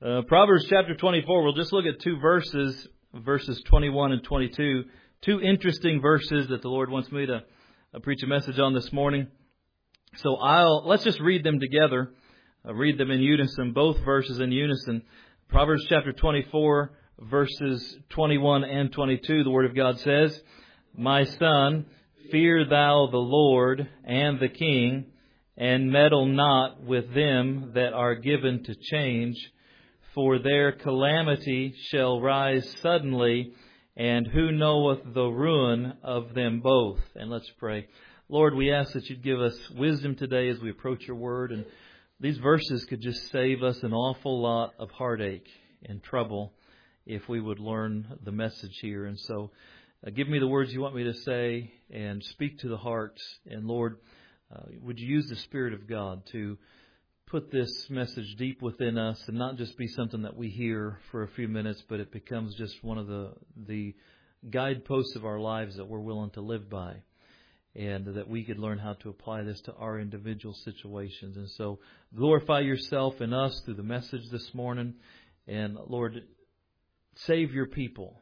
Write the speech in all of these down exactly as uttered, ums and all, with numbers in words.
Uh, Proverbs chapter twenty-four, we'll just look at two verses, verses twenty-one and twenty-two. Two interesting verses that the Lord wants me to uh, preach a message on this morning. So I'll let's just read them together. I'll read them in unison, both verses in unison. Proverbs chapter twenty-four, verses twenty-one and twenty-two, the Word of God says, "My son, fear thou the Lord and the King, and meddle not with them that are given to change. For their calamity shall rise suddenly, and who knoweth the ruin of them both?" And let's pray. Lord, we ask that you'd give us wisdom today as we approach your word. And these verses could just save us an awful lot of heartache and trouble if we would learn the message here. And so uh, give me the words you want me to say and speak to the hearts. And Lord, uh, would you use the Spirit of God to put this message deep within us and not just be something that we hear for a few minutes, but it becomes just one of the the guideposts of our lives that we're willing to live by, and that we could learn how to apply this to our individual situations. And so glorify yourself in us through the message this morning. And Lord, save your people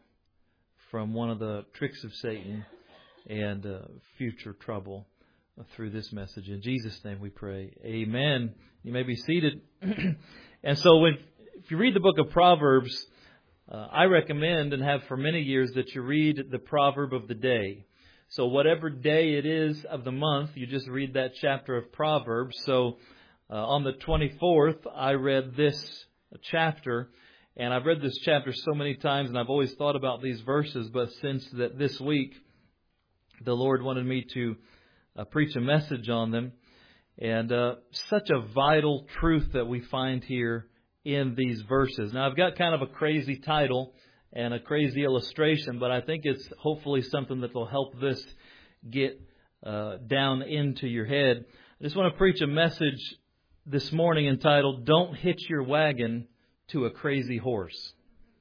from one of the tricks of Satan and uh, future trouble through this message. In Jesus' name we pray. Amen. You may be seated. And so when, if you read the book of Proverbs, uh, I recommend and have for many years that you read the proverb of the day. So whatever day it is of the month, you just read that chapter of Proverbs. So uh, on the twenty-fourth, I read this chapter. And I've read this chapter so many times, and I've always thought about these verses. But since that this week, the Lord wanted me to Uh, preach a message on them, and uh, such a vital truth that we find here in these verses. Now, I've got kind of a crazy title and a crazy illustration, but I think it's hopefully something that will help this get uh, down into your head. I just want to preach a message this morning entitled, "Don't Hitch Your Wagon to a Crazy Horse."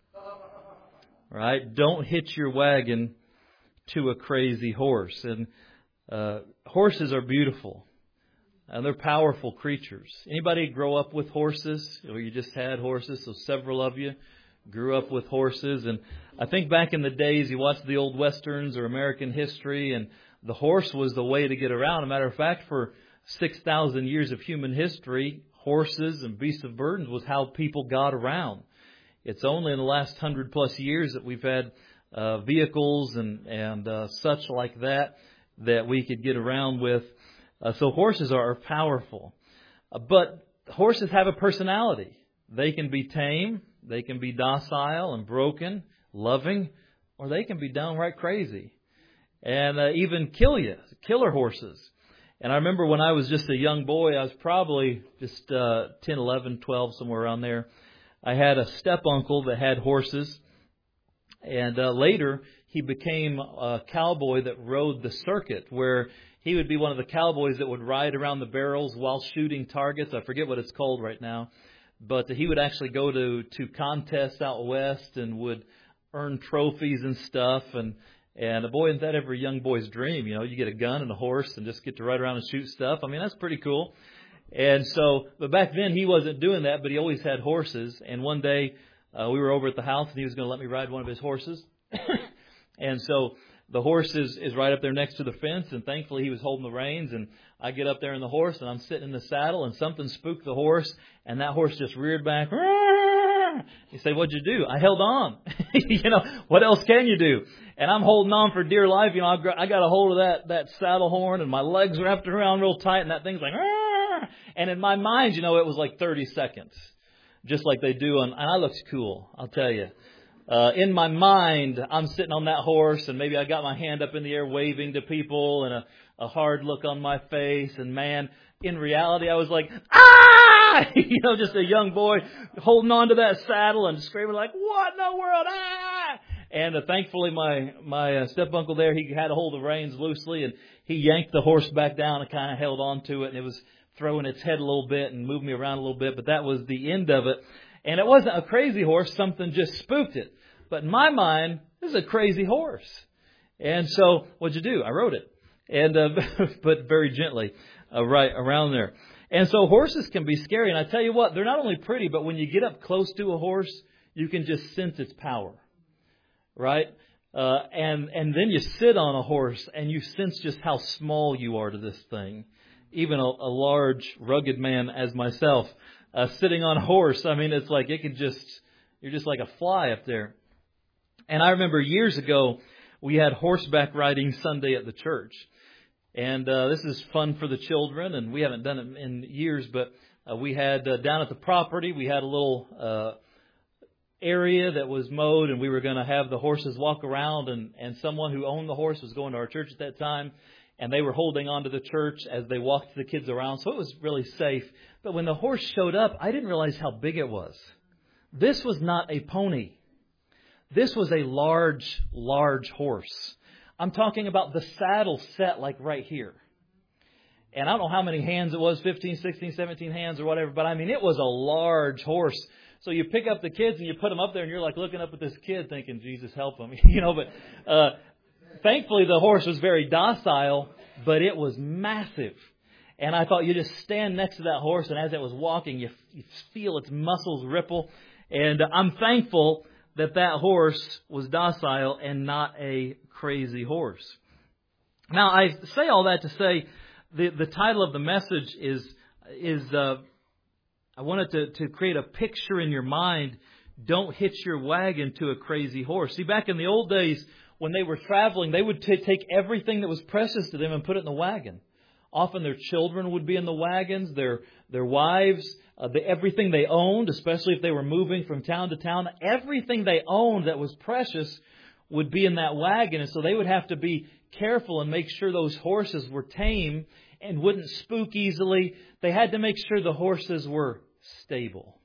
All right? Don't hitch your wagon to a crazy horse. And Uh, horses are beautiful, and they're powerful creatures. Anybody grow up with horses, or you just had horses? So several of you grew up with horses. And I think back in the days, you watched the old westerns or American history, and the horse was the way to get around. As a matter of fact, for six thousand years of human history, horses and beasts of burden was how people got around. It's only in the last hundred plus years that we've had uh, vehicles and, and uh, such like that that we could get around with. Uh, so horses are powerful. Uh, but horses have a personality. They can be tame, they can be docile and broken, loving, or they can be downright crazy and uh, even kill you, killer horses. And I remember when I was just a young boy, I was probably just uh, ten, eleven, twelve, somewhere around there. I had a step-uncle that had horses, and uh, later he became a cowboy that rode the circuit, where he would be one of the cowboys that would ride around the barrels while shooting targets. I forget what it's called right now. But he would actually go to, to contests out west and would earn trophies and stuff. And, and a boy, isn't that every young boy's dream? You know, you get a gun and a horse and just get to ride around and shoot stuff. I mean, that's pretty cool. And so, but back then he wasn't doing that, but he always had horses. And one day uh, we were over at the house and he was going to let me ride one of his horses. And so the horse is, is right up there next to the fence, and thankfully he was holding the reins, and I get up there in the horse, and I'm sitting in the saddle, and something spooked the horse, and that horse just reared back. You say, "What'd you do?" I held on. You know, what else can you do? And I'm holding on for dear life. You know, I got a hold of that, that saddle horn, and my legs wrapped around real tight, and that thing's like, and in my mind, you know, it was like thirty seconds, just like they do on, and I looked cool, I'll tell you. Uh, in my mind, I'm sitting on that horse, and maybe I got my hand up in the air waving to people and a, a hard look on my face. And man, in reality, I was like, ah! You know, just a young boy holding on to that saddle and screaming like, "What in the world? Ah!" And uh, thankfully, my, my uh, step-uncle there, he had a hold of the reins loosely, and he yanked the horse back down and kind of held on to it. And it was throwing its head a little bit and moved me around a little bit, but that was the end of it. And it wasn't a crazy horse. Something just spooked it. But in my mind, this is a crazy horse. And so what'd you do? I rode it. And uh, but very gently uh, right around there. And so horses can be scary. And I tell you what, they're not only pretty, but when you get up close to a horse, you can just sense its power. Right? Uh, and, and then you sit on a horse and you sense just how small you are to this thing. Even a, a large, rugged man as myself, uh, sitting on a horse, I mean, it's like it can just, you're just like a fly up there. And I remember years ago, we had horseback riding Sunday at the church. And uh, this is fun for the children, and we haven't done it in years, but uh, we had uh, down at the property, we had a little uh, area that was mowed, and we were going to have the horses walk around, and, and someone who owned the horse was going to our church at that time, and they were holding on to the church as they walked the kids around, so it was really safe. But when the horse showed up, I didn't realize how big it was. This was not a pony. This was a large, large horse. I'm talking about the saddle set like right here. And I don't know how many hands it was, fifteen, sixteen, seventeen hands or whatever, but I mean, it was a large horse. So you pick up the kids and you put them up there and you're like looking up at this kid thinking, Jesus, help him. you know, but uh, thankfully the horse was very docile, but it was massive. And I thought you just stand next to that horse, and as it was walking, you, you feel its muscles ripple. And I'm thankful that that horse was docile and not a crazy horse. Now, I say all that to say the, the title of the message is, is uh, I wanted to, to create a picture in your mind. Don't hitch your wagon to a crazy horse. See, back in the old days, when they were traveling, they would t- take everything that was precious to them and put it in the wagon. Often their children would be in the wagons, their their wives, uh, the, everything they owned, especially if they were moving from town to town. Everything they owned that was precious would be in that wagon. And so they would have to be careful and make sure those horses were tame and wouldn't spook easily. They had to make sure the horses were stable.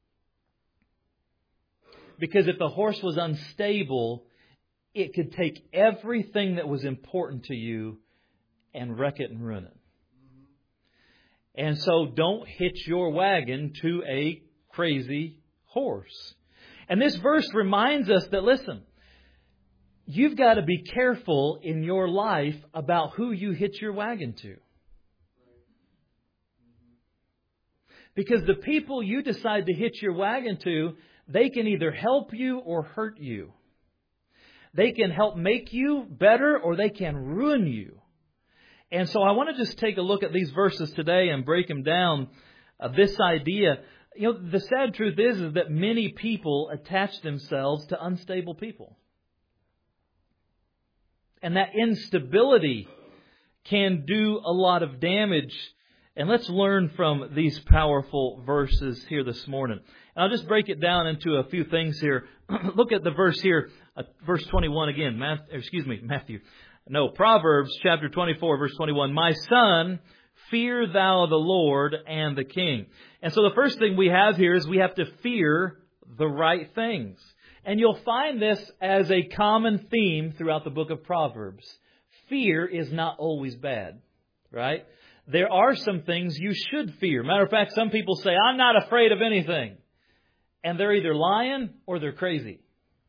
Because if the horse was unstable, it could take everything that was important to you and wreck it and ruin it. And so don't hitch your wagon to a crazy horse. And this verse reminds us that, listen, you've got to be careful in your life about who you hitch your wagon to. Because the people you decide to hitch your wagon to, they can either help you or hurt you. They can help make you better or they can ruin you. And so I want to just take a look at these verses today and break them down. Uh, this idea, you know, the sad truth is, is that many people attach themselves to unstable people. And that instability can do a lot of damage. And let's learn from these powerful verses here this morning. And I'll just break it down into a few things here. Look at the verse here, uh, verse twenty-one again. Matthew, excuse me, Matthew. No, Proverbs chapter twenty-four, verse twenty-one. My son, fear thou the Lord and the King. And so the first thing we have here is we have to fear the right things. And you'll find this as a common theme throughout the book of Proverbs. Fear is not always bad, right? There are some things you should fear. Matter of fact, some people say, I'm not afraid of anything. And they're either lying or they're crazy.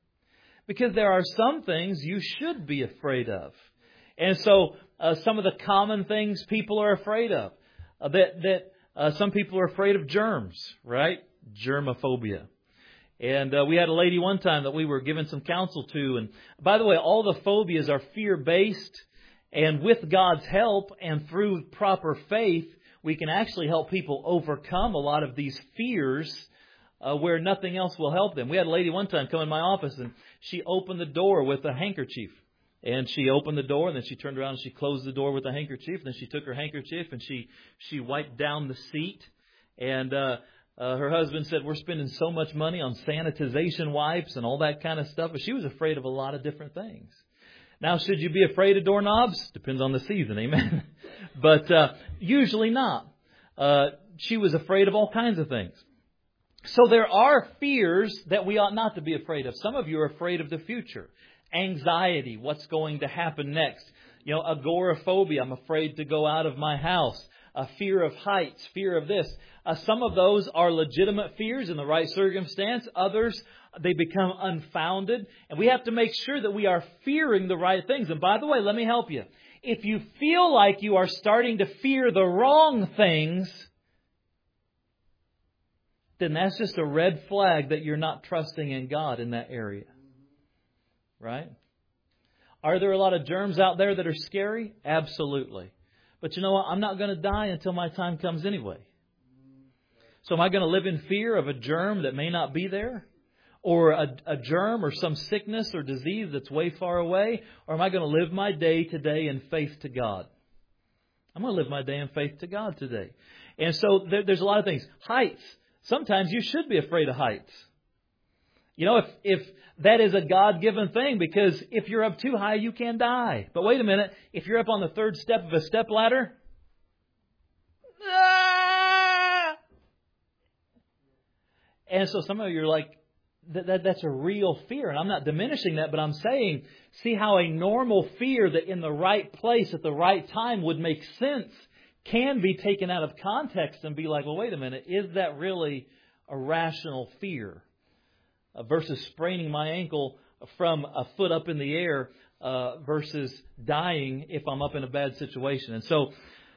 Because there are some things you should be afraid of. And so uh, some of the common things people are afraid of. Uh, that that uh, some people are afraid of germs, right? Germophobia. And uh, we had a lady one time that we were giving some counsel to. And by the way, all the phobias are fear-based. And with God's help and through proper faith, we can actually help people overcome a lot of these fears uh, where nothing else will help them. We had a lady one time come in my office and she opened the door with a handkerchief. And she opened the door and then she turned around and she closed the door with a handkerchief. And then she took her handkerchief and she, she wiped down the seat. And uh, uh, her husband said, we're spending so much money on sanitization wipes and all that kind of stuff. But she was afraid of a lot of different things. Now, should you be afraid of doorknobs? Depends on the season, amen. But uh, usually not. Uh, she was afraid of all kinds of things. So there are fears that we ought not to be afraid of. Some of you are afraid of the future. Anxiety, what's going to happen next. You know, agoraphobia, I'm afraid to go out of my house. A fear of heights, fear of this. Uh, some of those are legitimate fears in the right circumstance. Others, they become unfounded. And we have to make sure that we are fearing the right things. And by the way, let me help you. If you feel like you are starting to fear the wrong things, then that's just a red flag that you're not trusting in God in that area. Right? Are there a lot of germs out there that are scary? Absolutely. But you know what? I'm not going to die until my time comes anyway. So am I going to live in fear of a germ that may not be there? Or a, a germ or some sickness or disease that's way far away? Or am I going to live my day today in faith to God? I'm going to live my day in faith to God today. And so there, there's a lot of things. Heights. Sometimes you should be afraid of heights. You know, if, if that is a God-given thing, because if you're up too high, you can die. But wait a minute, if you're up on the third step of a step ladder, ah! And so some of you are like, that, that, that's a real fear. And I'm not diminishing that, but I'm saying, see how a normal fear that in the right place at the right time would make sense can be taken out of context and be like, well, wait a minute, is that really a rational fear? Uh, versus spraining my ankle from a foot up in the air uh, versus dying if I'm up in a bad situation. And so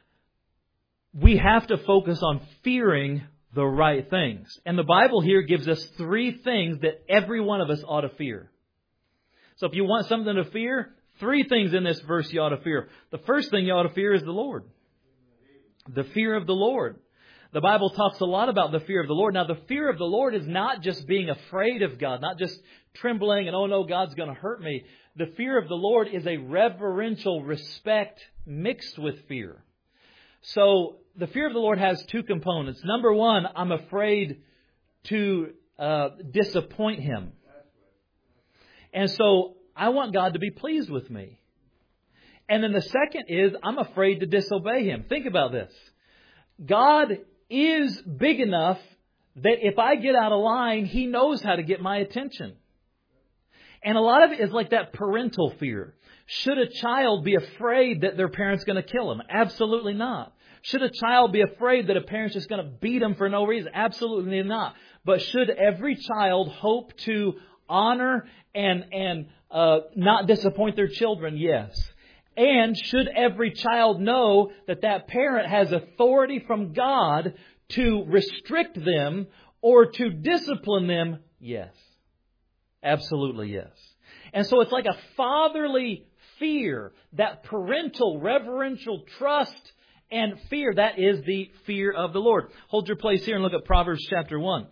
we have to focus on fearing the right things. And the Bible here gives us three things that every one of us ought to fear. So if you want something to fear, three things in this verse you ought to fear. The first thing you ought to fear is the Lord. The fear of the Lord. The Bible talks a lot about the fear of the Lord. Now, the fear of the Lord is not just being afraid of God, not just trembling and, oh no, God's going to hurt me. The fear of the Lord is a reverential respect mixed with fear. So the fear of the Lord has two components. Number one, I'm afraid to uh, disappoint Him. And so I want God to be pleased with me. And then the second is I'm afraid to disobey Him. Think about this. God is big enough that if I get out of line, He knows how to get my attention. And a lot of it is like that parental fear. Should a child be afraid that their parent's going to kill them? Absolutely not. Should a child be afraid that a parent's just going to beat them for no reason? Absolutely not. But should every child hope to honor and, and uh, not disappoint their children? Yes. And should every child know that that parent has authority from God to restrict them or to discipline them? Yes. Absolutely yes. And so it's like a fatherly fear, that parental, reverential trust and fear. That is the fear of the Lord. Hold your place here and look at Proverbs chapter one.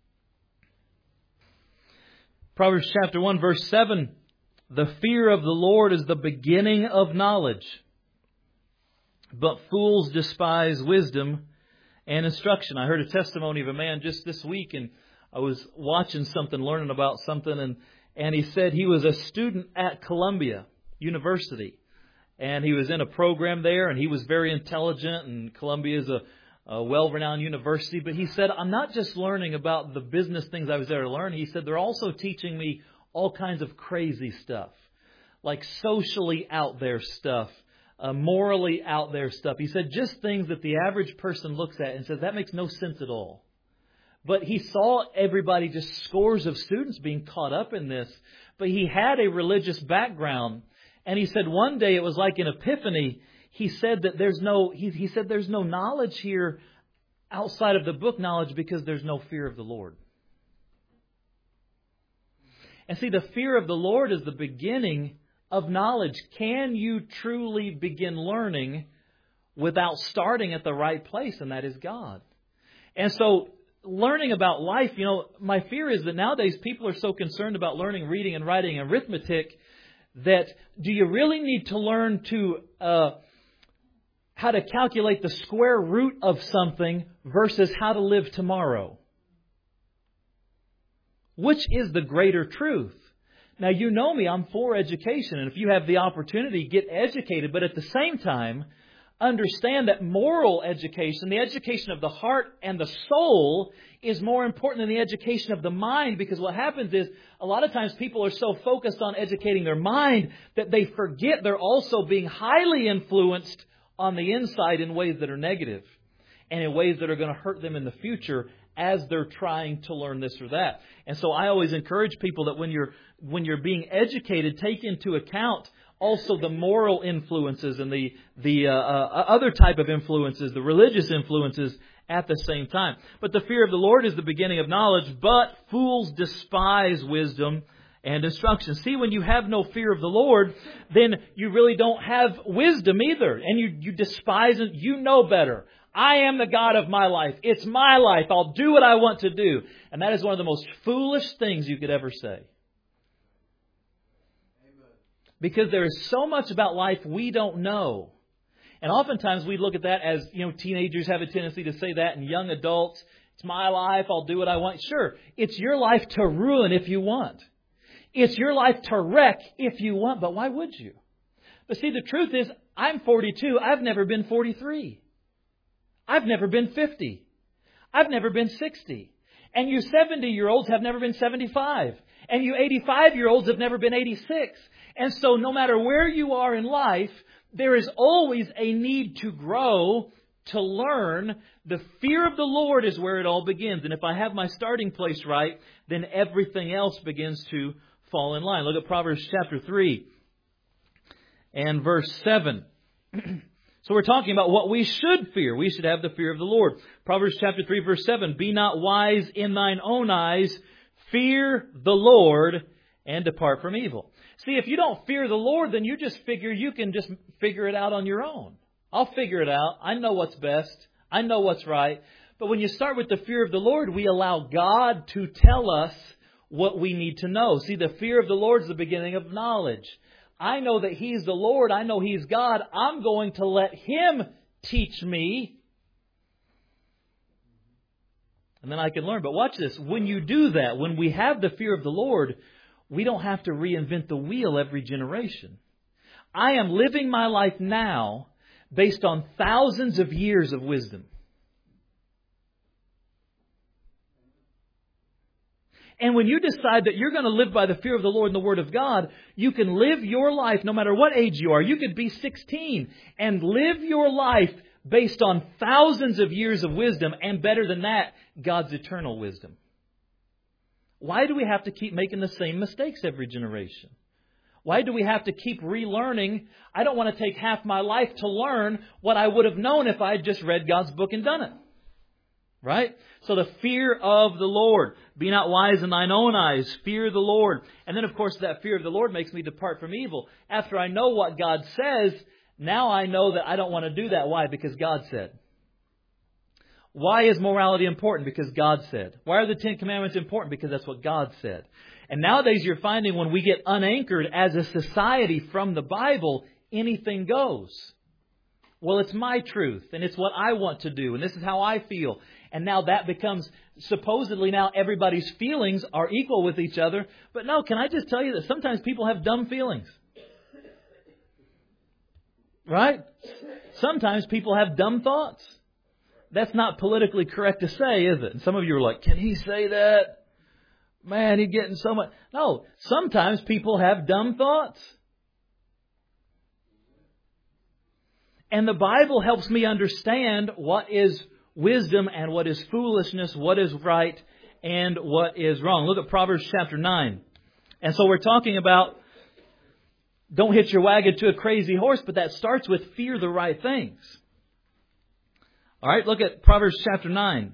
Proverbs chapter one, verse seven. The fear of the Lord is the beginning of knowledge, but fools despise wisdom and instruction. I heard a testimony of a man just this week, and I was watching something, learning about something, and, and he said he was a student at Columbia University, and he was in a program there, and he was very intelligent, and Columbia is a, a well-renowned university, but he said, I'm not just learning about the business things I was there to learn. He said, they're also teaching me all kinds of crazy stuff, like socially out there stuff, uh, morally out there stuff. He said just things that the average person looks at and says, that makes no sense at all. But he saw everybody, just scores of students being caught up in this. But he had a religious background. And he said one day it was like an epiphany. He said that there's no, he, he said there's no knowledge here outside of the book knowledge because there's no fear of the Lord. And see, the fear of the Lord is the beginning of knowledge. Can you truly begin learning without starting at the right place? And that is God. And so learning about life, you know, my fear is that nowadays people are so concerned about learning, reading and writing and arithmetic that do you really need to learn to uh, how to calculate the square root of something versus how to live tomorrow? Which is the greater truth? Now, you know me, I'm for education. And if you have the opportunity, get educated. But at the same time, understand that moral education, the education of the heart and the soul, is more important than the education of the mind. Because what happens is, a lot of times people are so focused on educating their mind that they forget they're also being highly influenced on the inside in ways that are negative and in ways that are going to hurt them in the future as they're trying to learn this or that. And so I always encourage people that when you're when you're being educated, take into account also the moral influences and the the uh, uh, other type of influences, the religious influences, at the same time. But the fear of the Lord is the beginning of knowledge, but fools despise wisdom and instruction. See, when you have no fear of the Lord, then you really don't have wisdom either. And you, you despise it. You know better. I am the God of my life. It's my life. I'll do what I want to do. And that is one of the most foolish things you could ever say. Because there is so much about life we don't know. And oftentimes we look at that as, you know, teenagers have a tendency to say that, and young adults, it's my life, I'll do what I want. Sure, it's your life to ruin if you want. It's your life to wreck if you want, but why would you? But see, the truth is, I'm forty-two, I've never been forty-three. I've never been fifty. I've never been sixty. And you seventy-year-olds have never been seventy-five. And you eighty-five-year-olds have never been eighty-six. And so no matter where you are in life, there is always a need to grow, to learn. The fear of the Lord is where it all begins. And if I have my starting place right, then everything else begins to fall in line. Look at Proverbs chapter three and verse seven. So we're talking about what we should fear. We should have the fear of the Lord. Proverbs chapter three verse seven. Be not wise in thine own eyes. Fear the Lord and depart from evil. See, if you don't fear the Lord, then you just figure you can just figure it out on your own. I'll figure it out. I know what's best. I know what's right. But when you start with the fear of the Lord, we allow God to tell us what we need to know. See, the fear of the Lord is the beginning of knowledge. I know that He's the Lord. I know He's God. I'm going to let Him teach me. And then I can learn. But watch this. When you do that, when we have the fear of the Lord, we don't have to reinvent the wheel every generation. I am living my life now based on thousands of years of wisdom. And when you decide that you're going to live by the fear of the Lord and the Word of God, you can live your life no matter what age you are. You could be sixteen and live your life based on thousands of years of wisdom, and better than that, God's eternal wisdom. Why do we have to keep making the same mistakes every generation? Why do we have to keep relearning? I don't want to take half my life to learn what I would have known if I had just read God's book and done it. Right? So the fear of the Lord. Be not wise in thine own eyes. Fear the Lord. And then, of course, that fear of the Lord makes me depart from evil. After I know what God says, now I know that I don't want to do that. Why? Because God said. Why is morality important? Because God said. Why are the Ten Commandments important? Because that's what God said. And nowadays you're finding when we get unanchored as a society from the Bible, anything goes. Well, it's my truth, and it's what I want to do, and this is how I feel. And now that becomes, supposedly now everybody's feelings are equal with each other. But no, can I just tell you that sometimes people have dumb feelings? Right? Sometimes people have dumb thoughts. That's not politically correct to say, is it? And some of you are like, can he say that? Man, he's getting so much. No, sometimes people have dumb thoughts. And the Bible helps me understand what is wisdom and what is foolishness, what is right and what is wrong. Look at Proverbs chapter nine. And so we're talking about don't hitch your wagon to a crazy horse, but that starts with fear the right things. All right, look at Proverbs chapter nine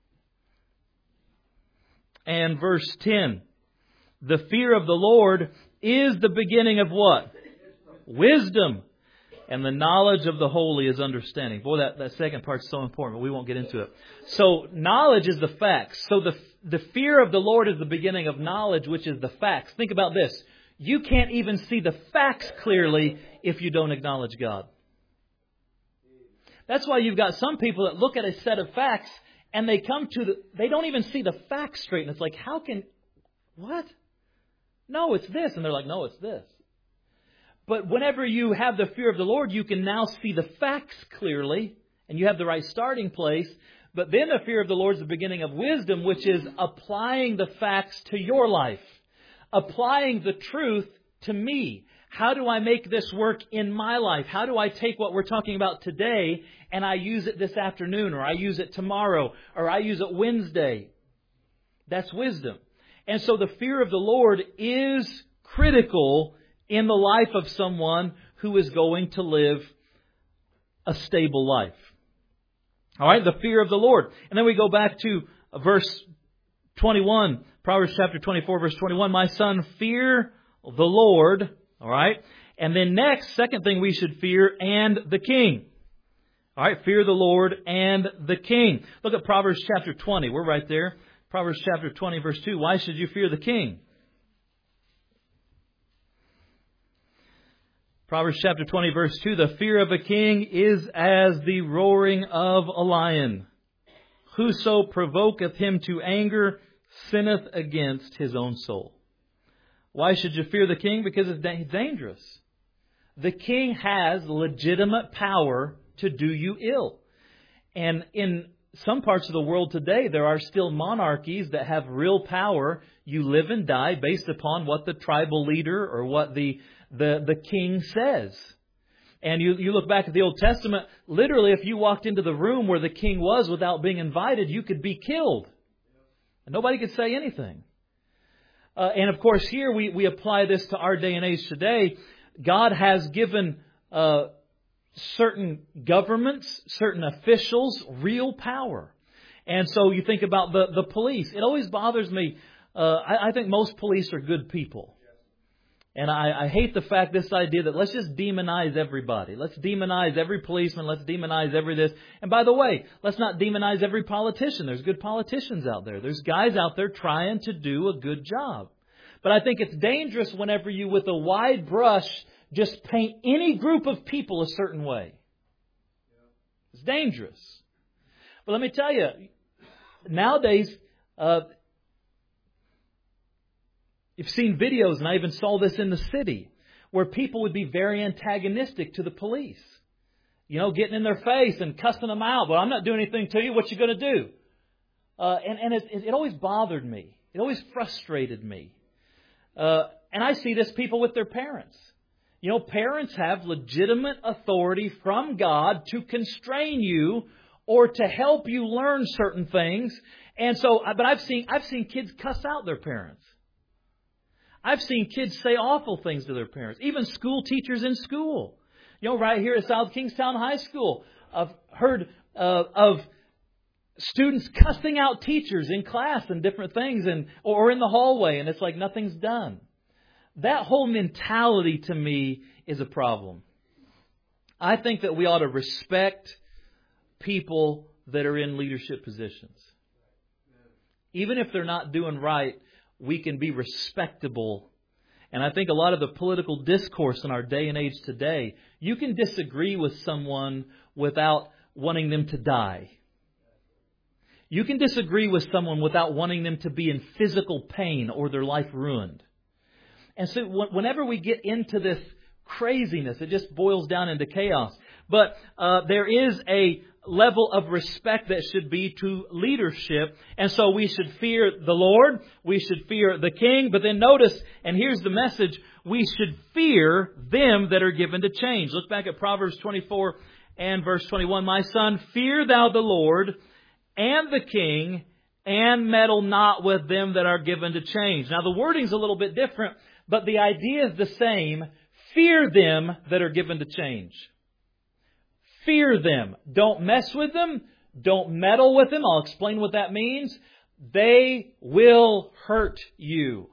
and verse ten. The fear of the Lord is the beginning of what? Wisdom. And the knowledge of the holy is understanding. Boy, that, that second part is so important, but we won't get into it. So knowledge is the facts. So the, the fear of the Lord is the beginning of knowledge, which is the facts. Think about this. You can't even see the facts clearly if you don't acknowledge God. That's why you've got some people that look at a set of facts and they come to the, they don't even see the facts straight. And it's like, how can, what? No, it's this. And they're like, no, it's this. But whenever you have the fear of the Lord, you can now see the facts clearly and you have the right starting place. But then the fear of the Lord is the beginning of wisdom, which is applying the facts to your life, applying the truth to me. How do I make this work in my life? How do I take what we're talking about today and I use it this afternoon, or I use it tomorrow, or I use it Wednesday? That's wisdom. And so the fear of the Lord is critical in the life of someone who is going to live a stable life. All right, the fear of the Lord. And then we go back to verse twenty-one, Proverbs chapter twenty-four, verse twenty-one. My son, fear the Lord. All right. And then next, second thing we should fear, and the king. All right, fear the Lord and the king. Look at Proverbs chapter twenty. We're right there. Proverbs chapter twenty, verse two. Why should you fear the king? Proverbs chapter twenty, verse two. The fear of a king is as the roaring of a lion. Whoso provoketh him to anger sinneth against his own soul. Why should you fear the king? Because it's dangerous. The king has legitimate power to do you ill. And in some parts of the world today, there are still monarchies that have real power. You live and die based upon what the tribal leader or what the, the, the king says. And you, you look back at the Old Testament, literally if you walked into the room where the king was without being invited, you could be killed. And nobody could say anything. Uh, and of course here we, we apply this to our day and age today. God has given uh, certain governments, certain officials, real power. And so you think about the, the police. It always bothers me. Uh, I, I think most police are good people. And I, I hate the fact, this idea that let's just demonize everybody. Let's demonize every policeman. Let's demonize every this. And by the way, let's not demonize every politician. There's good politicians out there. There's guys out there trying to do a good job. But I think it's dangerous whenever you, with a wide brush, just paint any group of people a certain way. It's dangerous. But let me tell you, nowadays, uh, you've seen videos, and I even saw this in the city, where people would be very antagonistic to the police. You know, getting in their face and cussing them out. Well, I'm not doing anything to you. What you going to do? Uh, and and it, it always bothered me. It always frustrated me. Uh, and I see this people with their parents. You know, parents have legitimate authority from God to constrain you or to help you learn certain things. And so, but I've seen I've seen kids cuss out their parents. I've seen kids say awful things to their parents. Even school teachers in school. You know, right here at South Kingstown High School, I've heard uh, of students cussing out teachers in class and different things, and or in the hallway, and it's like nothing's done. That whole mentality to me is a problem. I think that we ought to respect people that are in leadership positions. Even if they're not doing right, we can be respectable. And I think a lot of the political discourse in our day and age today, you can disagree with someone without wanting them to die. You can disagree with someone without wanting them to be in physical pain or their life ruined. And so whenever we get into this craziness, it just boils down into chaos. But uh, there is a level of respect that should be to leadership. And so we should fear the Lord. We should fear the King. But then notice, and here's the message, we should fear them that are given to change. Look back at Proverbs twenty-four and verse twenty-one. My son, fear thou the Lord and the King, and meddle not with them that are given to change. Now the wording's a little bit different, but the idea is the same. Fear them that are given to change. Fear them. Don't mess with them. Don't meddle with them. I'll explain what that means. They will hurt you.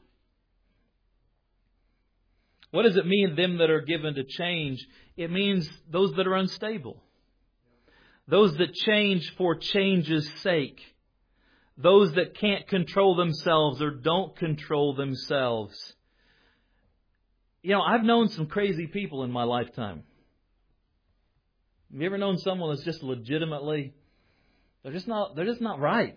What does it mean, them that are given to change? It means those that are unstable. Those that change for change's sake. Those that can't control themselves or don't control themselves. You know, I've known some crazy people in my lifetime. Have you ever known someone that's just legitimately, they're just not, they're just not right?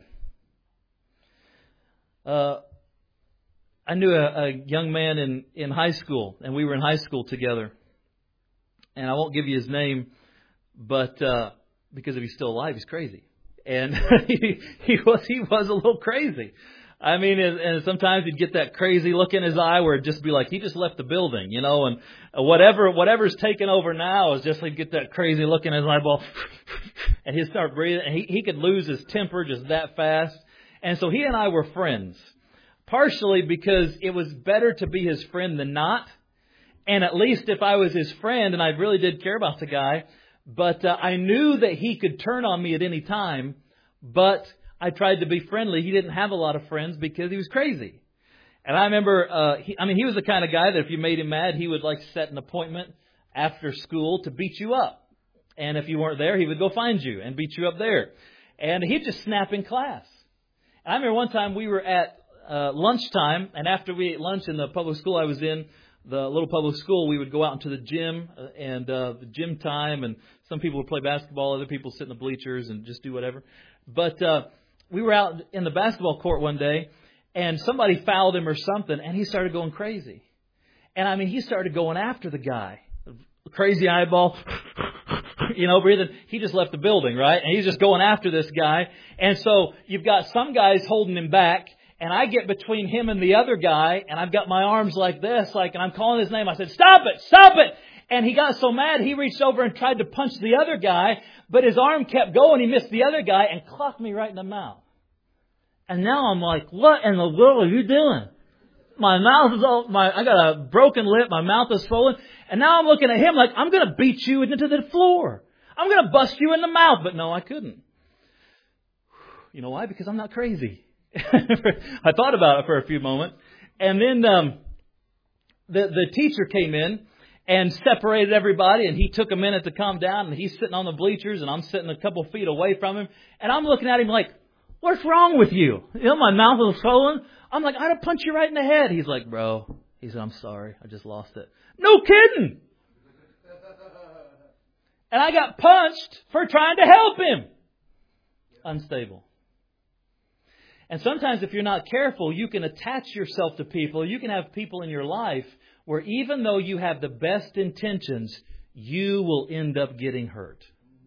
Uh, I knew a, a young man in, in high school, and we were in high school together. And I won't give you his name, but uh, because if he's still alive, he's crazy. And he, he was he was a little crazy. I mean, and, and sometimes he'd get that crazy look in his eye where it'd just be like he just left the building, you know, and whatever whatever's taken over now is just he'd get that crazy look in his eyeball, and he'd start breathing, and he, he could lose his temper just that fast. And so he and I were friends, partially because it was better to be his friend than not. And at least if I was his friend and I really did care about the guy, But uh, I knew that he could turn on me at any time. But I tried to be friendly. He didn't have a lot of friends because he was crazy. And I remember, uh, he, I mean, he was the kind of guy that if you made him mad, he would like set an appointment after school to beat you up. And if you weren't there, he would go find you and beat you up there. And he'd just snap in class. And I remember one time we were at uh, lunchtime, and after we ate lunch in the public school I was in, the little public school, we would go out into the gym and uh, the gym time, and some people would play basketball, other people sit in the bleachers and just do whatever. But uh, we were out in the basketball court one day, and somebody fouled him or something, and he started going crazy. And I mean, he started going after the guy. Crazy eyeball, you know, breathing. He just left the building, right? And he's just going after this guy. And so you've got some guys holding him back, and I get between him and the other guy, and I've got my arms like this, like, and I'm calling his name. I said, "Stop it! Stop it!" And he got so mad, he reached over and tried to punch the other guy, but his arm kept going. He missed the other guy and clocked me right in the mouth. And now I'm like, what in the world are you doing? My mouth is all, my, I got a broken lip, my mouth is swollen. And now I'm looking at him like, I'm going to beat you into the floor. I'm going to bust you in the mouth. But no, I couldn't. You know why? Because I'm not crazy. I thought about it for a few moments. And then um, the, the teacher came in and separated everybody. And he took a minute to calm down. And he's sitting on the bleachers. And I'm sitting a couple feet away from him. And I'm looking at him like, what's wrong with you? You know, my mouth is swollen. I'm like, I'd punch you right in the head. He's like, bro. He said, I'm sorry. I just lost it. No kidding. And I got punched for trying to help him. Unstable. And sometimes if you're not careful, you can attach yourself to people. You can have people in your life where even though you have the best intentions, you will end up getting hurt.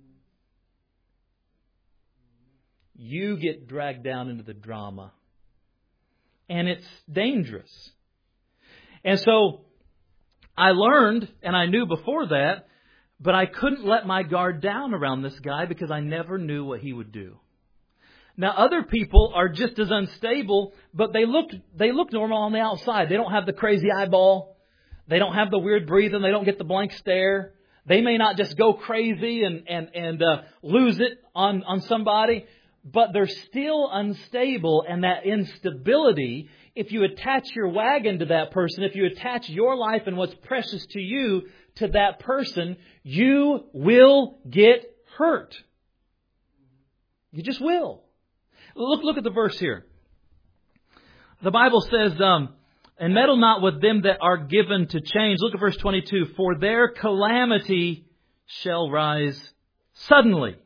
You get dragged down into the drama. And it's dangerous. And so I learned, and I knew before that, but I couldn't let my guard down around this guy because I never knew what he would do. Now, other people are just as unstable, but they look they look normal on the outside. They don't have the crazy eyeball. They don't have the weird breathing. They don't get the blank stare. They may not just go crazy and and and uh, lose it on on somebody, but they're still unstable, and that instability, if you attach your wagon to that person, if you attach your life and what's precious to you to that person, you will get hurt. You just will. Look, look at the verse here. The Bible says, um, and meddle not with them that are given to change. Look at verse twenty-two. For their calamity shall rise suddenly.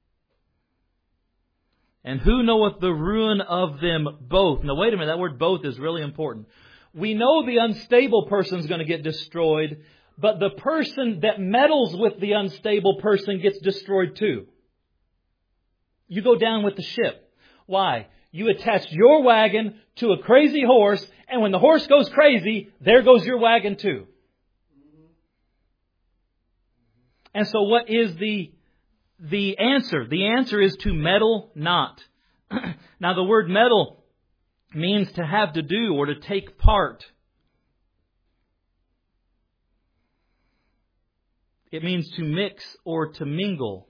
And who knoweth the ruin of them both? Now, wait a minute. That word both is really important. We know the unstable person is going to get destroyed, but the person that meddles with the unstable person gets destroyed too. You go down with the ship. Why? You attach your wagon to a crazy horse, and when the horse goes crazy, there goes your wagon too. And so what is the The answer, the answer is to meddle not. Now the word meddle means to have to do or to take part. It means to mix or to mingle.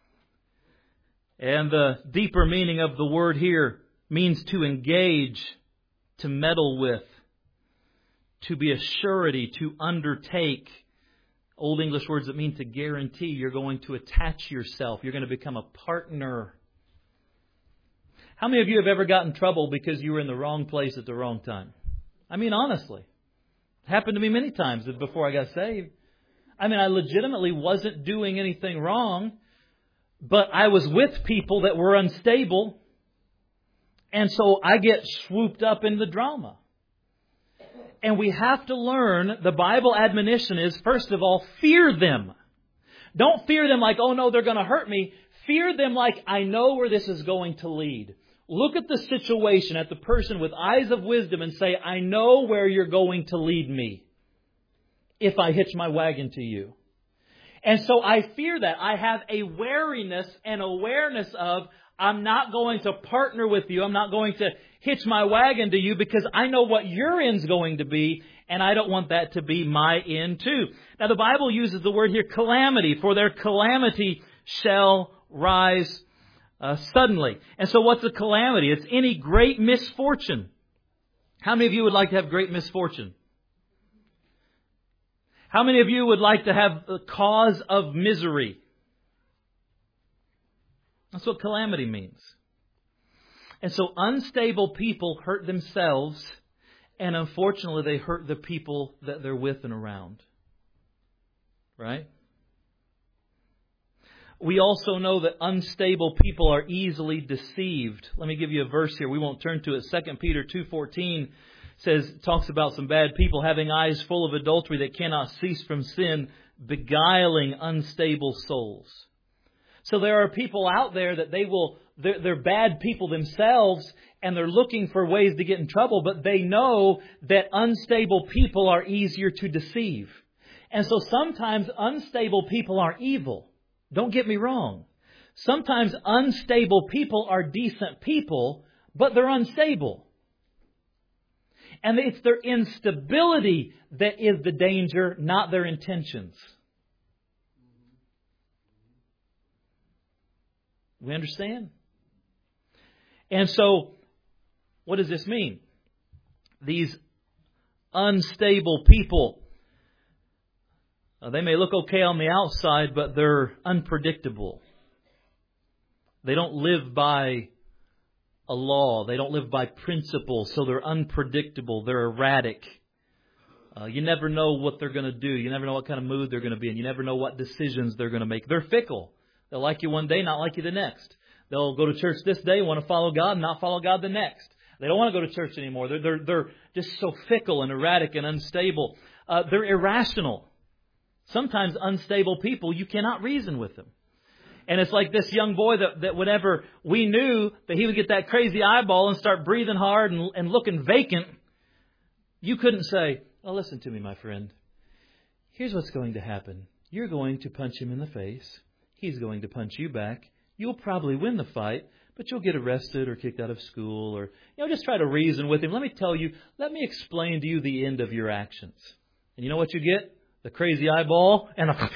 And the deeper meaning of the word here means to engage, to meddle with, to be a surety, to undertake. Old English words that mean to guarantee. You're going to attach yourself. You're going to become a partner. How many of you have ever gotten in trouble because you were in the wrong place at the wrong time? I mean, honestly. It happened to me many times before I got saved. I mean, I legitimately wasn't doing anything wrong, but I was with people that were unstable. And so I get swooped up in the drama. And we have to learn, the Bible admonition is, first of all, fear them. Don't fear them like, oh no, they're going to hurt me. Fear them like, I know where this is going to lead. Look at the situation, at the person with eyes of wisdom and say, I know where you're going to lead me if I hitch my wagon to you. And so I fear that. I have a wariness and awareness of, I'm not going to partner with you. I'm not going to hitch my wagon to you because I know what your end's going to be, and I don't want that to be my end too. Now the Bible uses the word here calamity, for their calamity shall rise uh, suddenly. And so what's a calamity? It's any great misfortune. How many of you would like to have great misfortune? How many of you would like to have the cause of misery? That's what calamity means. And so unstable people hurt themselves, and unfortunately they hurt the people that they're with and around. Right? We also know that unstable people are easily deceived. Let me give you a verse here. We won't turn to it. Second Peter two fourteen says, talks about some bad people having eyes full of adultery that cannot cease from sin, beguiling unstable souls. So there are people out there that they will, they're, they're bad people themselves, and they're looking for ways to get in trouble, but they know that unstable people are easier to deceive. And so sometimes unstable people are evil. Don't get me wrong. Sometimes unstable people are decent people, but they're unstable. And it's their instability that is the danger, not their intentions. We understand? And so, what does this mean? These unstable people, uh, they may look okay on the outside, but they're unpredictable. They don't live by a law. They don't live by principle, so they're unpredictable. They're erratic. Uh, you never know what they're going to do. You never know what kind of mood they're going to be in. You never know what decisions they're going to make. They're fickle. They'll like you one day, not like you the next. They'll go to church this day, want to follow God, not follow God the next. They don't want to go to church anymore. They're they're, they're just so fickle and erratic and unstable. Uh, they're irrational. Sometimes unstable people, you cannot reason with them. And it's like this young boy that, that whenever we knew that he would get that crazy eyeball and start breathing hard and, and looking vacant, you couldn't say, oh, listen to me, my friend. Here's what's going to happen. You're going to punch him in the face. He's going to punch you back. You'll probably win the fight, but you'll get arrested or kicked out of school, or, you know, just try to reason with him. Let me tell you, let me explain to you the end of your actions. And you know what you get? The crazy eyeball and a...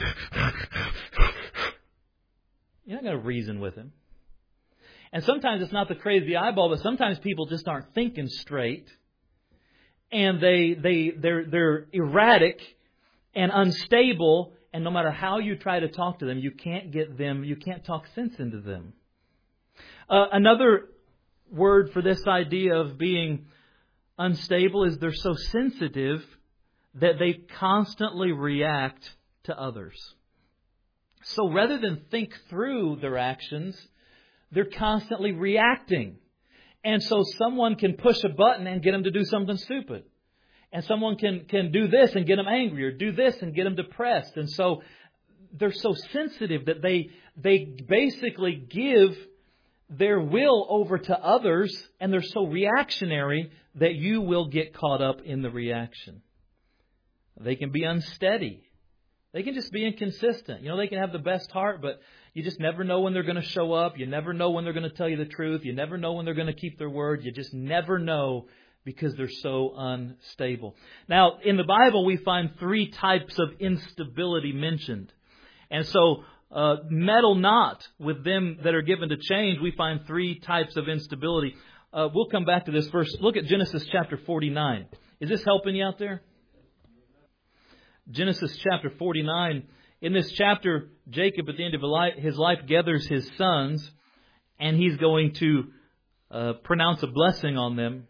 You're not going to reason with him. And sometimes it's not the crazy eyeball, but sometimes people just aren't thinking straight. And they, they, they're, they're erratic and unstable. And no matter how you try to talk to them, you can't get them, you can't talk sense into them. Uh, another word for this idea of being unstable is they're so sensitive that they constantly react to others. So rather than think through their actions, they're constantly reacting. And so someone can push a button and get them to do something stupid. And someone can, can do this and get them angry, or do this and get them depressed. And so they're so sensitive that they they basically give their will over to others, and they're so reactionary that you will get caught up in the reaction. They can be unsteady. They can just be inconsistent. You know, they can have the best heart, but you just never know when they're going to show up. You never know when they're going to tell you the truth. You never know when they're going to keep their word. You just never know because they're so unstable. Now, in the Bible, we find three types of instability mentioned. And so, uh, meddle not with them that are given to change. We find three types of instability. Uh, we'll come back to this first. Look at Genesis chapter forty-nine. Is this helping you out there? Genesis chapter forty-nine. In this chapter, Jacob at the end of his life gathers his sons, and he's going to uh, pronounce a blessing on them.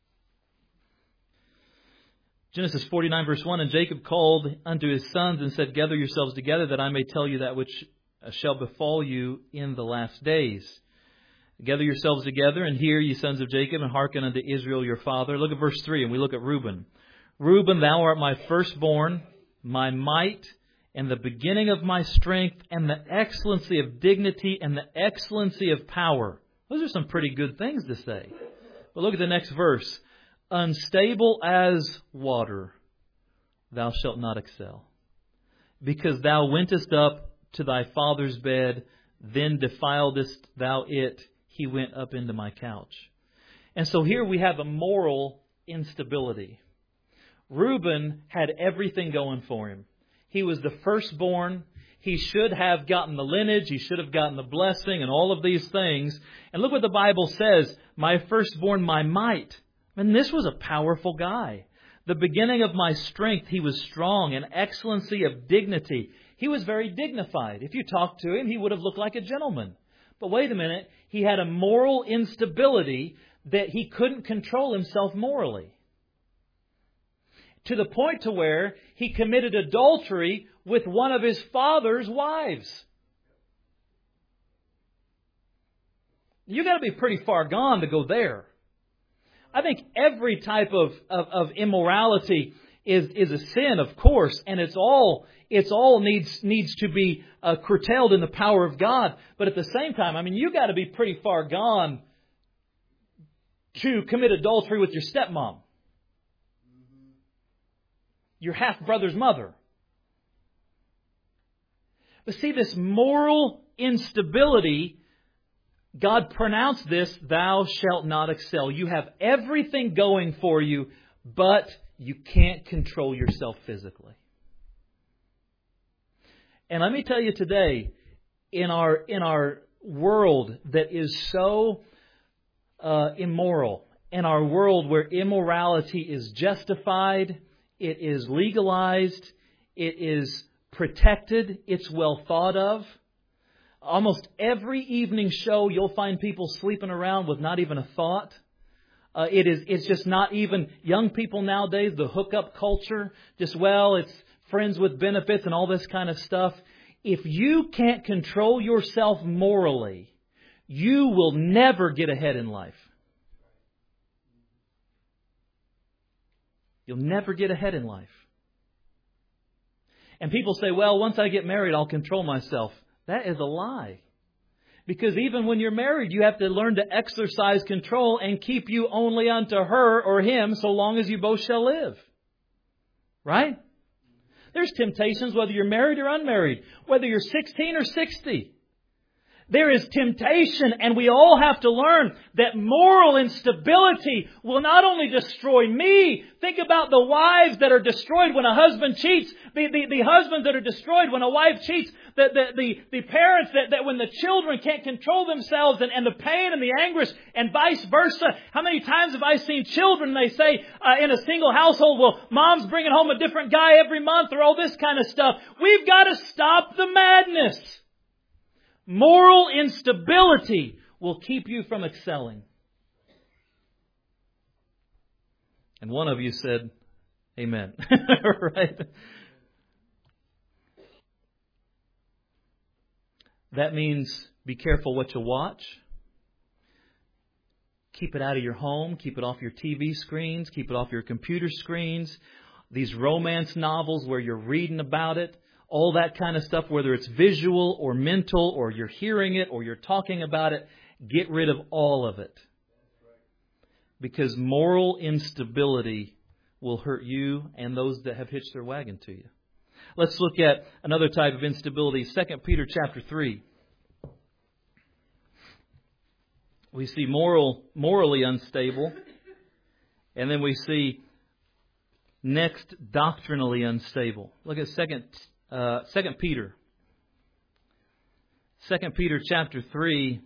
Genesis forty-nine verse one, and Jacob called unto his sons and said, gather yourselves together that I may tell you that which shall befall you in the last days. Gather yourselves together and hear, ye sons of Jacob, and hearken unto Israel your father. Look at verse three, and we look at Reuben. Reuben, thou art my firstborn, my might, and the beginning of my strength, and the excellency of dignity, and the excellency of power. Those are some pretty good things to say. But look at the next verse. Unstable as water, thou shalt not excel. Because thou wentest up to thy father's bed, then defiledest thou it. He went up into my couch. And so here we have a moral instability. Reuben had everything going for him. He was the firstborn. He should have gotten the lineage. He should have gotten the blessing and all of these things. And look what the Bible says. My firstborn, my might. And this was a powerful guy. The beginning of my strength, he was strong, an excellency of dignity. He was very dignified. If you talked to him, he would have looked like a gentleman. But wait a minute. He had a moral instability that he couldn't control himself morally. To the point to where he committed adultery with one of his father's wives. You got to be pretty far gone to go there. I think every type of, of, of immorality is, is a sin, of course, and it's all it's all needs needs to be uh, curtailed in the power of God. But at the same time, I mean, you got to be pretty far gone to commit adultery with your stepmom, your half-brother's mother. But see, this moral instability, God pronounced this, thou shalt not excel. You have everything going for you, but you can't control yourself physically. And let me tell you today, in our in our world that is so uh, immoral, in our world where immorality is justified, it is legalized, it is protected, it's well thought of. Almost every evening show, you'll find people sleeping around with not even a thought. Uh, it is, it's just not even young people nowadays, the hookup culture. Just, well, it's friends with benefits and all this kind of stuff. If you can't control yourself morally, you will never get ahead in life. You'll never get ahead in life. And people say, well, once I get married, I'll control myself. That is a lie. Because even when you're married, you have to learn to exercise control and keep you only unto her or him so long as you both shall live. Right? There's temptations whether you're married or unmarried, whether you're sixteen or sixty. There is temptation, and we all have to learn that moral instability will not only destroy me. Think about the wives that are destroyed when a husband cheats. The, the, the husbands that are destroyed when a wife cheats. The, the, the, the parents that, that when the children can't control themselves and, and the pain and the anguish and vice versa. How many times have I seen children, they say, uh, in a single household, well, mom's bringing home a different guy every month or all this kind of stuff. We've got to stop the madness. Moral instability will keep you from excelling. And one of you said, amen. Right? That means be careful what you watch. Keep it out of your home. Keep it off your T V screens. Keep it off your computer screens. These romance novels where you're reading about it. All that kind of stuff, whether it's visual or mental or you're hearing it or you're talking about it, get rid of all of it. Because moral instability will hurt you and those that have hitched their wagon to you. Let's look at another type of instability, Second Peter chapter three. We see moral, morally unstable, and then we see next doctrinally unstable. Look at Second Uh, Second Peter. Second Peter chapter three.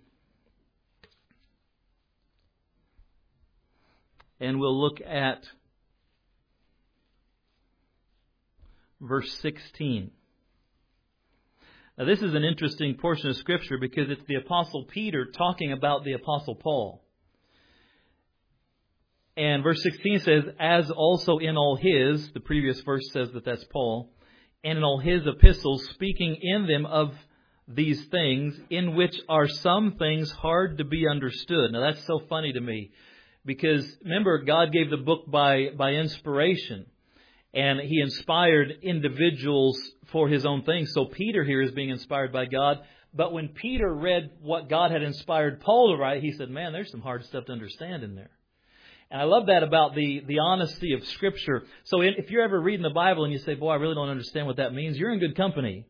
And we'll look at verse sixteen. Now this is an interesting portion of Scripture because it's the Apostle Peter talking about the Apostle Paul. And verse sixteen says, as also in all his, the previous verse says that that's Paul, and in all his epistles, speaking in them of these things, in which are some things hard to be understood. Now that's so funny to me, because remember, God gave the book by, by inspiration, and He inspired individuals for His own things. So Peter here is being inspired by God. But when Peter read what God had inspired Paul to write, he said, man, there's some hard stuff to understand in there. And I love that about the, the honesty of Scripture. So if you're ever reading the Bible and you say, boy, I really don't understand what that means, you're in good company.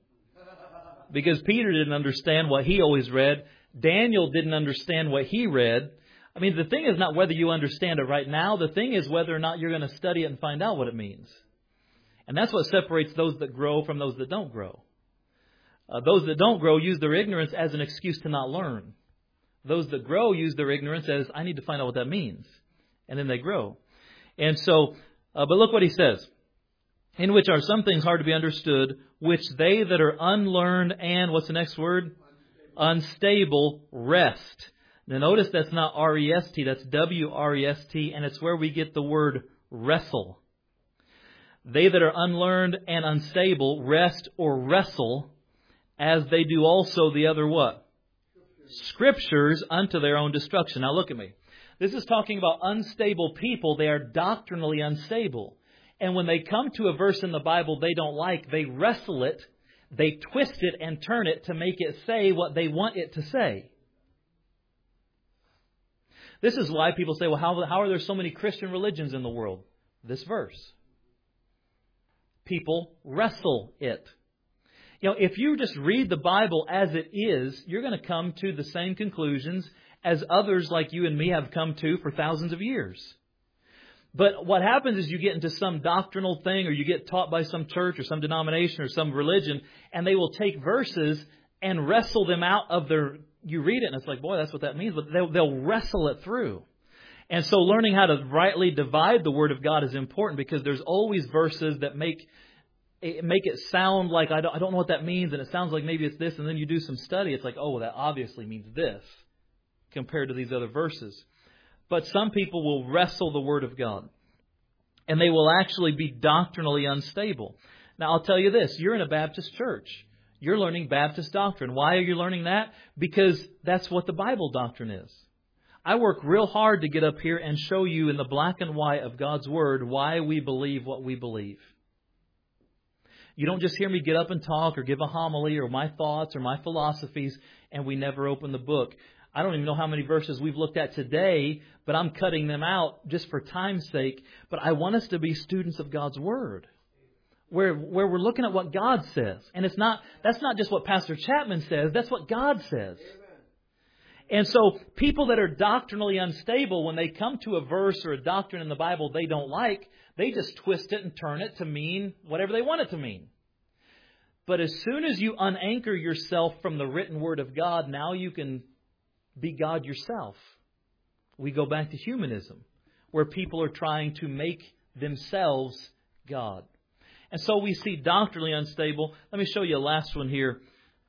Because Peter didn't understand what he always read. Daniel didn't understand what he read. I mean, the thing is not whether you understand it right now. The thing is whether or not you're going to study it and find out what it means. And that's what separates those that grow from those that don't grow. Uh, those that don't grow use their ignorance as an excuse to not learn. Those that grow use their ignorance as, I need to find out what that means. And then they grow. And so, uh, but look what he says. In which are some things hard to be understood, which they that are unlearned and, what's the next word? Unstable, rest. Now notice that's not R E S T, that's W R E S T, and it's where we get the word wrestle. They that are unlearned and unstable rest or wrestle, as they do also the other what? Scriptures unto their own destruction. Now look at me. This is talking about unstable people. They are doctrinally unstable. And when they come to a verse in the Bible they don't like, they wrestle it, they twist it and turn it to make it say what they want it to say. This is why people say, well, how, how are there so many Christian religions in the world? This verse. People wrestle it. You know, if you just read the Bible as it is, you're going to come to the same conclusions as others like you and me have come to for thousands of years. But what happens is you get into some doctrinal thing, or you get taught by some church or some denomination or some religion, and they will take verses and wrestle them out of their... You read it and it's like, boy, that's what that means. But they'll, they'll wrestle it through. And so learning how to rightly divide the Word of God is important, because there's always verses that make it, make it sound like, I don't, I don't know what that means, and it sounds like maybe it's this, and then you do some study, it's like, oh, well, that obviously means this compared to these other verses. But some people will wrestle the Word of God, and they will actually be doctrinally unstable. Now, I'll tell you this, you're in a Baptist church. You're learning Baptist doctrine. Why are you learning that? Because that's what the Bible doctrine is. I work real hard to get up here and show you in the black and white of God's Word why we believe what we believe. You don't just hear me get up and talk or give a homily or my thoughts or my philosophies and we never open the book. I don't even know how many verses we've looked at today, but I'm cutting them out just for time's sake. But I want us to be students of God's Word, where where we're looking at what God says. And it's not that's not just what Pastor Chapman says, that's what God says. And so people that are doctrinally unstable, when they come to a verse or a doctrine in the Bible they don't like, they just twist it and turn it to mean whatever they want it to mean. But as soon as you unanchor yourself from the written Word of God, now you can be God yourself. We go back to humanism, where people are trying to make themselves God. And so we see doctrinally unstable. Let me show you a last one here.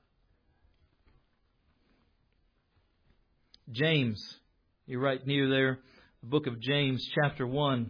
James. You're right near there. The book of James, chapter one.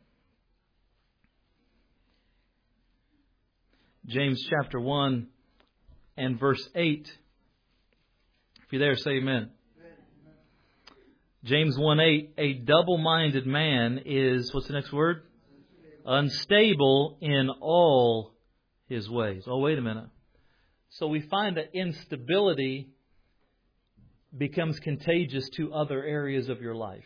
James chapter one and verse eight. If you're there, say amen. James one eight, a double-minded man is, what's the next word? Unstable in all his ways. Oh, wait a minute. So we find that instability becomes contagious to other areas of your life.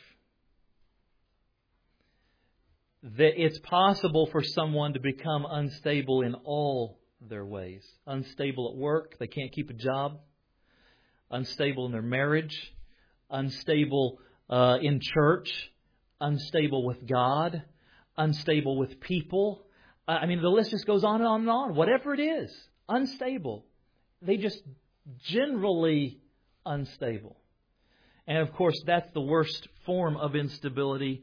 That it's possible for someone to become unstable in all their ways. Unstable at work, they can't keep a job. Unstable in their marriage. Unstable uh, in church. Unstable with God. Unstable with people. I mean, the list just goes on and on and on. Whatever it is, unstable. They just generally unstable. And of course, that's the worst form of instability.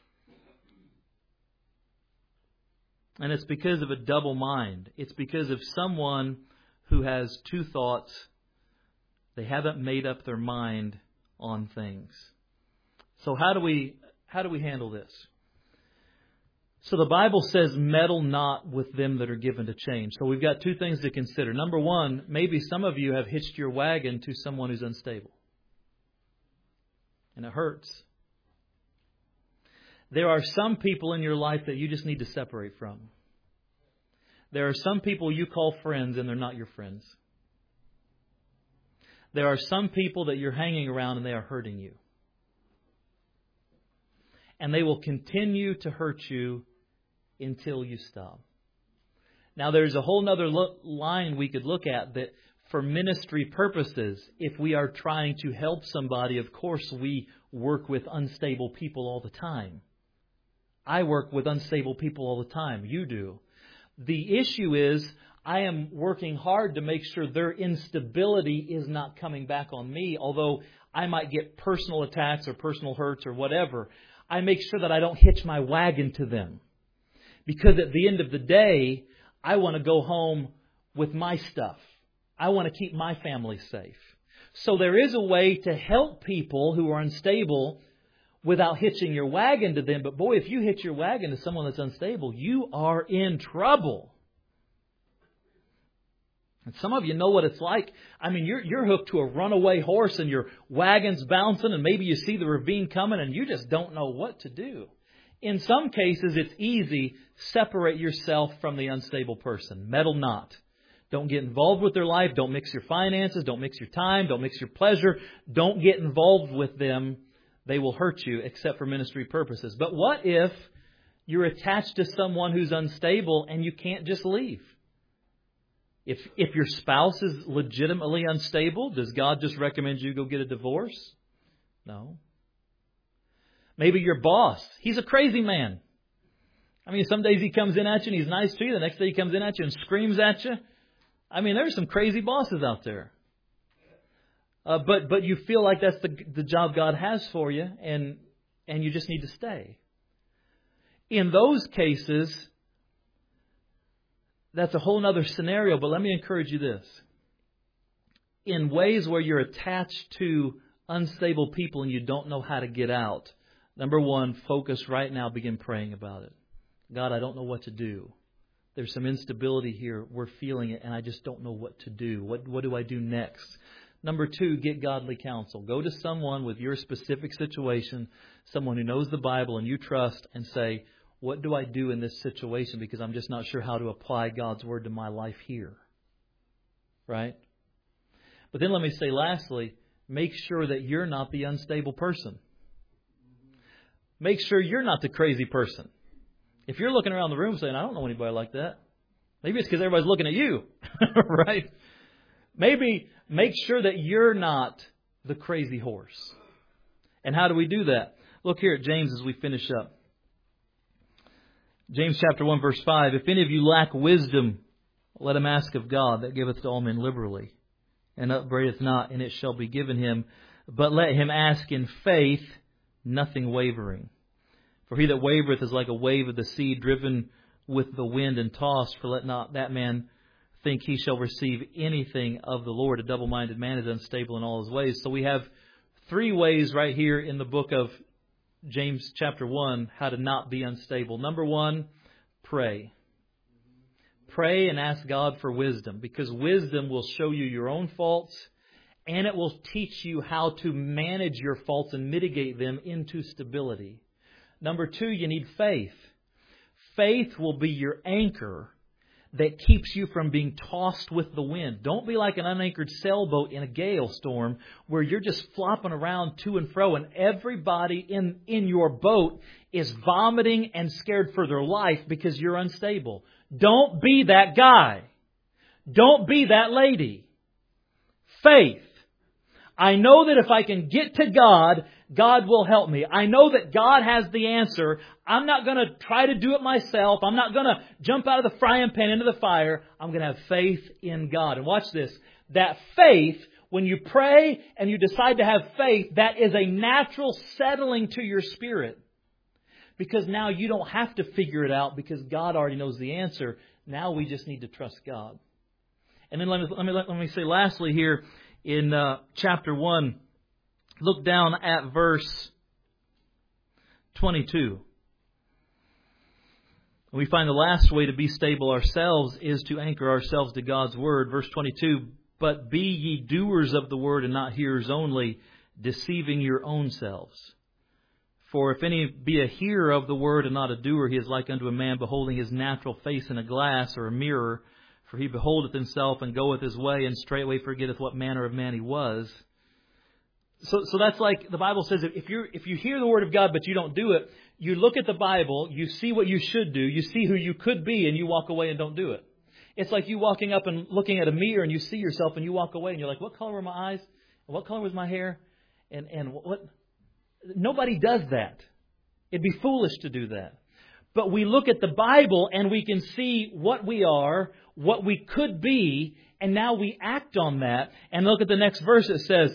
And it's because of a double mind. It's because of someone who has two thoughts. They haven't made up their mind on things. So how do we how do we handle this? So the Bible says, meddle not with them that are given to change. So we've got two things to consider. Number one, maybe some of you have hitched your wagon to someone who's unstable. And it hurts. There are some people in your life that you just need to separate from. There are some people you call friends and they're not your friends. There are some people that you're hanging around and they are hurting you. And they will continue to hurt you until you stop. Now there's a whole other lo- line we could look at, that for ministry purposes, if we are trying to help somebody, of course we work with unstable people all the time. I work with unstable people all the time. You do. The issue is I am working hard to make sure their instability is not coming back on me, although I might get personal attacks or personal hurts or whatever. I make sure that I don't hitch my wagon to them. Because at the end of the day, I want to go home with my stuff. I want to keep my family safe. So there is a way to help people who are unstable without hitching your wagon to them. But boy, if you hitch your wagon to someone that's unstable, you are in trouble. And some of you know what it's like. I mean, you're, you're hooked to a runaway horse and your wagon's bouncing and maybe you see the ravine coming and you just don't know what to do. In some cases, it's easy. Separate yourself from the unstable person. Meddle not. Don't get involved with their life. Don't mix your finances. Don't mix your time. Don't mix your pleasure. Don't get involved with them. They will hurt you except for ministry purposes. But what if you're attached to someone who's unstable and you can't just leave? If if your spouse is legitimately unstable, does God just recommend you go get a divorce? No. Maybe your boss, he's a crazy man. I mean, some days he comes in at you and he's nice to you. The next day he comes in at you and screams at you. I mean, there's some crazy bosses out there. Uh, but but you feel like that's the the job God has for you, and and you just need to stay. In those cases, that's a whole other scenario. But let me encourage you this. In ways where you're attached to unstable people and you don't know how to get out, number one, focus right now. Begin praying about it. God, I don't know what to do. There's some instability here. We're feeling it, and I just don't know what to do. What what do I do next? Number two, get godly counsel. Go to someone with your specific situation, someone who knows the Bible and you trust, and say, what do I do in this situation? Because I'm just not sure how to apply God's Word to my life here. Right? But then let me say lastly, make sure that you're not the unstable person. Make sure you're not the crazy person. If you're looking around the room saying, I don't know anybody like that, maybe it's because everybody's looking at you. Right? Maybe make sure that you're not the crazy horse. And how do we do that? Look here at James as we finish up. James chapter one, verse five. If any of you lack wisdom, let him ask of God, that giveth to all men liberally, and upbraideth not, and it shall be given him. But let him ask in faith, nothing wavering. For he that wavereth is like a wave of the sea, driven with the wind and tossed. For let not that man think he shall receive anything of the Lord. A double-minded man is unstable in all his ways. So we have three ways right here in the book of James chapter one, how to not be unstable. Number one, pray. Pray and ask God for wisdom, because wisdom will show you your own faults, and it will teach you how to manage your faults and mitigate them into stability. Number two, you need faith. Faith will be your anchor that keeps you from being tossed with the wind. Don't be like an unanchored sailboat in a gale storm where you're just flopping around to and fro and everybody in, in your boat is vomiting and scared for their life because you're unstable. Don't be that guy. Don't be that lady. Faith. I know that if I can get to God, God will help me. I know that God has the answer. I'm not going to try to do it myself. I'm not going to jump out of the frying pan into the fire. I'm going to have faith in God. And watch this. That faith, when you pray and you decide to have faith, that is a natural settling to your spirit. Because now you don't have to figure it out because God already knows the answer. Now we just need to trust God. And then let me, let me, let me say lastly here in uh, chapter one, look down at verse twenty-two. We find the last way to be stable ourselves is to anchor ourselves to God's Word. Verse twenty-two, but be ye doers of the Word and not hearers only, deceiving your own selves. For if any be a hearer of the Word and not a doer, he is like unto a man beholding his natural face in a glass or a mirror. For he beholdeth himself and goeth his way, and straightway forgetteth what manner of man he was. So, so that's like the Bible says, if you if you hear the Word of God but you don't do it, you look at the Bible, you see what you should do, you see who you could be, and you walk away and don't do it. It's like you walking up and looking at a mirror and you see yourself and you walk away and you're like, what color were my eyes? What color was my hair? And and what? Nobody does that. It'd be foolish to do that. But we look at the Bible and we can see what we are, what we could be, and now we act on that. And look at the next verse. It says,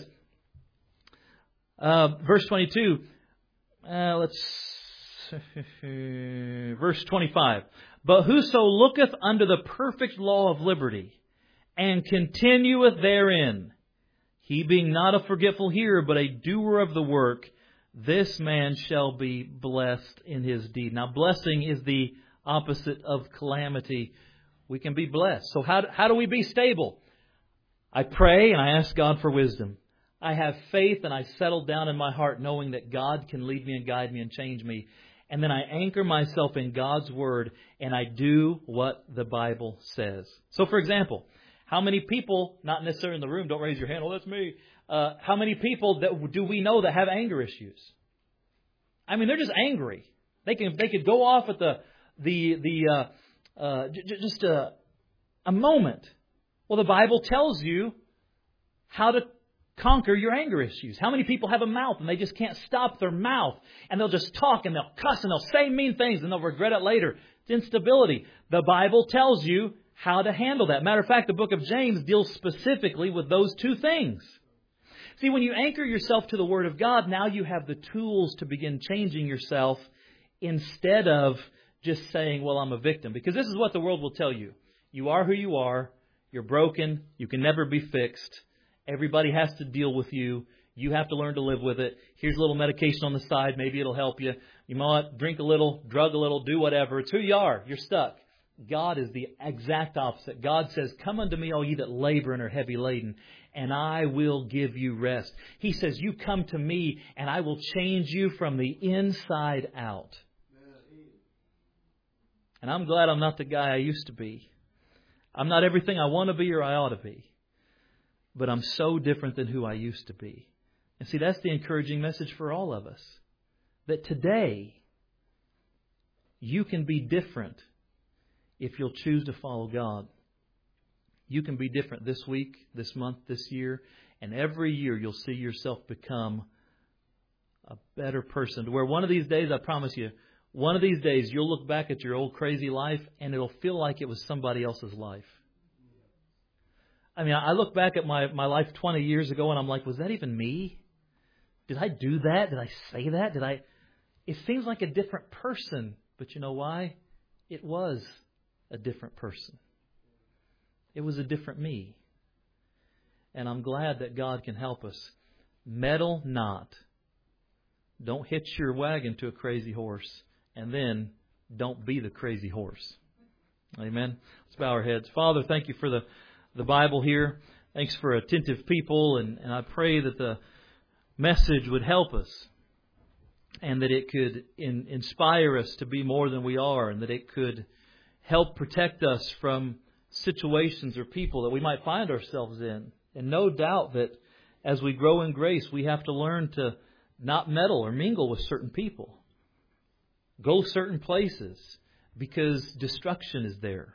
uh, verse twenty-two. Uh, let's verse twenty-five. But whoso looketh unto the perfect law of liberty, and continueth therein, he being not a forgetful hearer, but a doer of the work, this man shall be blessed in his deed. Now, blessing is the opposite of calamity. We can be blessed. So how, how do we be stable? I pray and I ask God for wisdom. I have faith and I settle down in my heart knowing that God can lead me and guide me and change me. And then I anchor myself in God's Word and I do what the Bible says. So, for example, how many people, not necessarily in the room, don't raise your hand, oh, that's me. Uh, how many people that do we know that have anger issues? I mean, they're just angry. They can they could go off at the the the uh, uh, j- j- just a a moment. Well, the Bible tells you how to conquer your anger issues. How many people have a mouth and they just can't stop their mouth and they'll just talk and they'll cuss and they'll say mean things and they'll regret it later? It's instability. The Bible tells you how to handle that. Matter of fact, the book of James deals specifically with those two things. See, when you anchor yourself to the Word of God, now you have the tools to begin changing yourself instead of just saying, well, I'm a victim. Because this is what the world will tell you. You are who you are. You're broken. You can never be fixed. Everybody has to deal with you. You have to learn to live with it. Here's a little medication on the side. Maybe it'll help you. You know what? Drink a little, drug a little, do whatever. It's who you are. You're stuck. God is the exact opposite. God says, come unto me, all ye that labor and are heavy laden, and I will give you rest. He says, you come to me and I will change you from the inside out. And I'm glad I'm not the guy I used to be. I'm not everything I want to be or I ought to be. But I'm so different than who I used to be. And see, that's the encouraging message for all of us. That today, you can be different if you'll choose to follow God. You can be different this week, this month, this year. And every year you'll see yourself become a better person. To where one of these days, I promise you, one of these days you'll look back at your old crazy life and it'll feel like it was somebody else's life. I mean, I look back at my, my life twenty years ago and I'm like, was that even me? Did I do that? Did I say that? Did I? It seems like a different person. But you know why? It was a different person. It was a different me. And I'm glad that God can help us. Meddle not. Don't hitch your wagon to a crazy horse. And then don't be the crazy horse. Amen. Let's bow our heads. Father, thank you for the, the Bible here. Thanks for attentive people. And, and I pray that the message would help us. And that it could in, inspire us to be more than we are. And that it could help protect us from situations or people that we might find ourselves in. And no doubt that as we grow in grace, we have to learn to not meddle or mingle with certain people. Go certain places because destruction is there.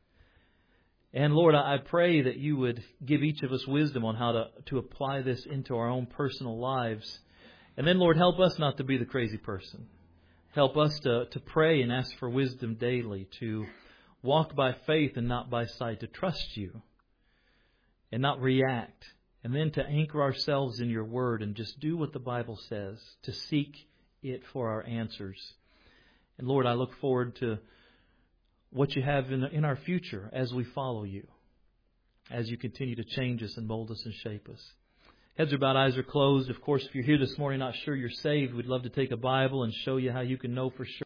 And Lord, I pray that you would give each of us wisdom on how to, to apply this into our own personal lives. And then, Lord, help us not to be the crazy person. Help us to, to pray and ask for wisdom daily, to walk by faith and not by sight, to trust you and not react. And then to anchor ourselves in your word and just do what the Bible says, to seek it for our answers. And Lord, I look forward to what you have in, in our future as we follow you, as you continue to change us and mold us and shape us. Heads are bowed, eyes are closed. Of course, if you're here this morning not sure you're saved, we'd love to take a Bible and show you how you can know for sure.